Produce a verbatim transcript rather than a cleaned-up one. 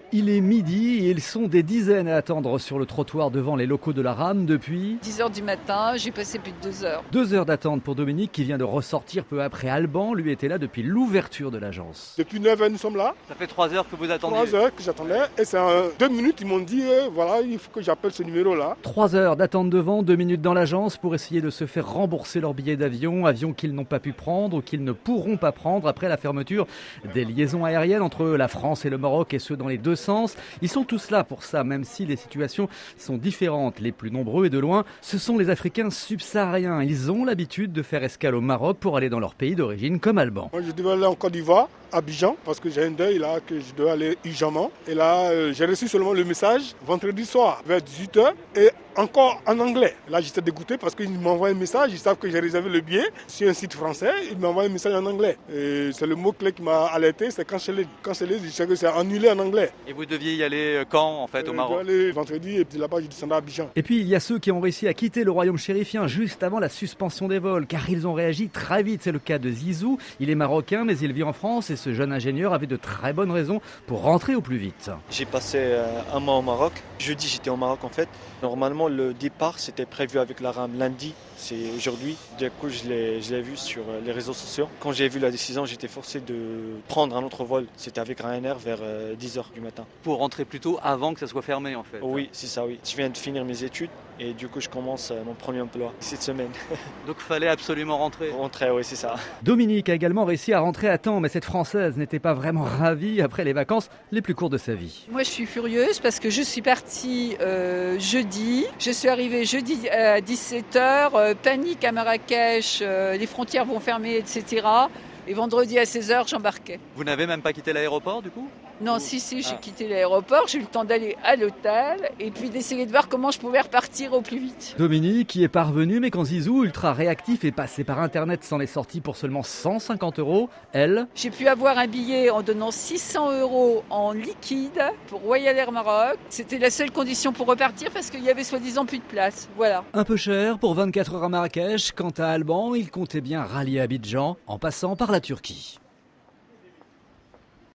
Il est midi et ils sont des dizaines à attendre sur le trottoir devant les locaux de la RAM depuis... dix heures du matin, j'ai passé plus de deux heures. Deux heures d'attente pour Dominique qui vient de ressortir peu après Alban. Lui était là depuis l'ouverture de l'agence. Depuis neuf heures, nous sommes là. Ça fait trois heures que vous attendez. Trois heures que j'attendais. Et c'est en deux minutes, ils m'ont dit, euh, voilà, il faut que j'appelle ce numéro-là. Trois heures d'attente devant, deux minutes dans l'agence pour essayer de se faire rembourser leur billet d'avion. Avion qu'ils n'ont pas pu prendre ou qu'ils ne pourront pas prendre après la fermeture des liaisons aériennes entre la France et le Maroc et ceux dans les deux sens. Ils sont tous là pour ça, même si les situations sont différentes. Les plus nombreux et de loin, ce sont les Africains subsahariens. Ils ont l'habitude de faire escale au Maroc pour aller dans leur pays d'origine, comme Alban. Moi, je devais aller en Côte d'Ivoire, à Abidjan, parce que j'ai un deuil là, que je dois aller urgemment. Et là, euh, j'ai reçu seulement le message vendredi soir, vers dix-huit heures, et encore en anglais. Là, j'étais dégoûté parce qu'ils m'envoient un message, ils savent que j'ai réservé le billet sur un site français, ils m'envoient un message en anglais. Et c'est le mot-clé qui m'a alerté, c'est quand je l'ai, quand je l'ai, je sais que c'est annulé en anglais. Et vous deviez y aller quand, en fait, au Maroc? Je dois aller vendredi, et puis là-bas, je descendais à Abidjan. Et puis, il y a ceux qui ont réussi à quitter le royaume chérifien juste avant la suspension des vols, car ils ont réagi très vite. C'est le cas de Zizou. Il est marocain, mais il vit en France, et ce jeune ingénieur avait de très bonnes raisons pour rentrer au plus vite. J'ai passé un mois au Maroc. Jeudi, j'étais au Maroc, en fait. Normalement, le départ, c'était prévu avec la RAM lundi. C'est aujourd'hui. Du coup, je l'ai, je l'ai vu sur les réseaux sociaux. Quand j'ai vu la décision, j'étais forcé de prendre un autre vol. C'était avec Ryanair vers dix heures du matin. Pour rentrer plus tôt avant que ça soit fermé, en fait. Oui, c'est ça, oui. Je viens de finir mes études et du coup, je commence mon premier emploi cette semaine. Donc, il fallait absolument rentrer. Rentrer, oui, c'est ça. Dominique a également réussi à rentrer à temps, mais cette Française n'était pas vraiment ravie après les vacances les plus courtes de sa vie. Moi, je suis furieuse parce que je suis partie euh, jeudi. Je suis arrivée jeudi à dix-sept heures. Euh, panique à Marrakech, euh, les frontières vont fermer, et cetera. Et vendredi à seize heures, j'embarquais. Vous n'avez même pas quitté l'aéroport, du coup? Non, oh. si, si, j'ai ah. quitté l'aéroport. J'ai eu le temps d'aller à l'hôtel et puis d'essayer de voir comment je pouvais repartir au plus vite. Dominique y est parvenue, mais quand Zizou, ultra réactif, est passé par Internet, s'en est sorti pour seulement cent cinquante euros. Elle... J'ai pu avoir un billet en donnant six cents euros en liquide pour Royal Air Maroc. C'était la seule condition pour repartir parce qu'il y avait soi-disant plus de place. Voilà. Un peu cher pour vingt-quatre heures à Marrakech. Quant à Alban, il comptait bien rallier Abidjan en passant par la Turquie.